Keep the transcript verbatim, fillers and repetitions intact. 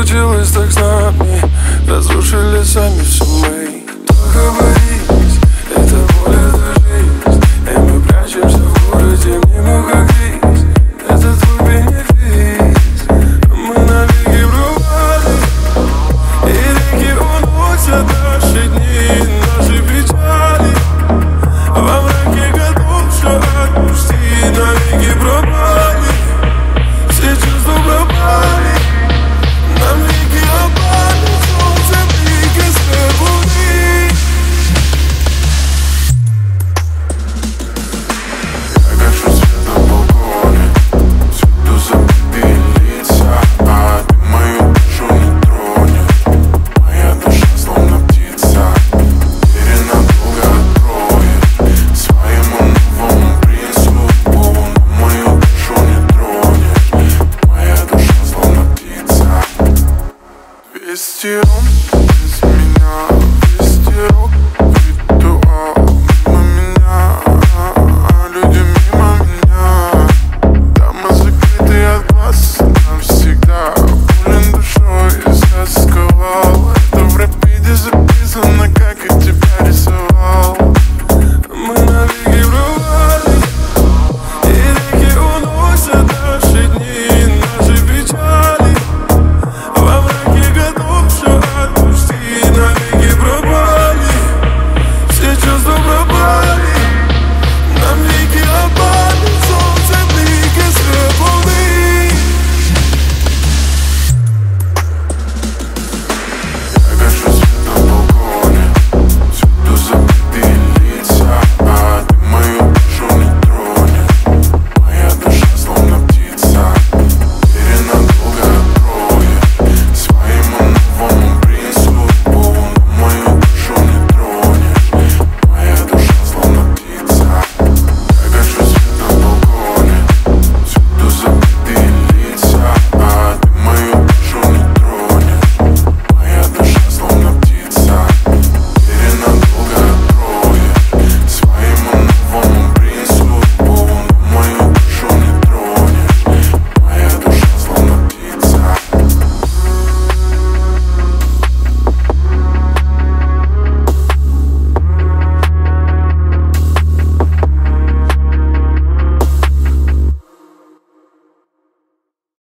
случилось так с нами, разрушили сами все мы. Только боись, это боль, это жизнь, и мы прячемся в городе мимо как рис. Это твой бенефис, мы навеки пропали, и реки уносят наши дни, наши печали. Во мраке готов все отпусти, навеки пропали, все чувства пропали. Нам веки опали, солнце блики слепуты. Я гашу свет на балконе, всюду забитые лица, а ты мою душу не тронешь. Моя душа словно птица, двери надолго откроешь своему новому принцу. Но мою душу не тронешь. Моя душа словно птица. Вести он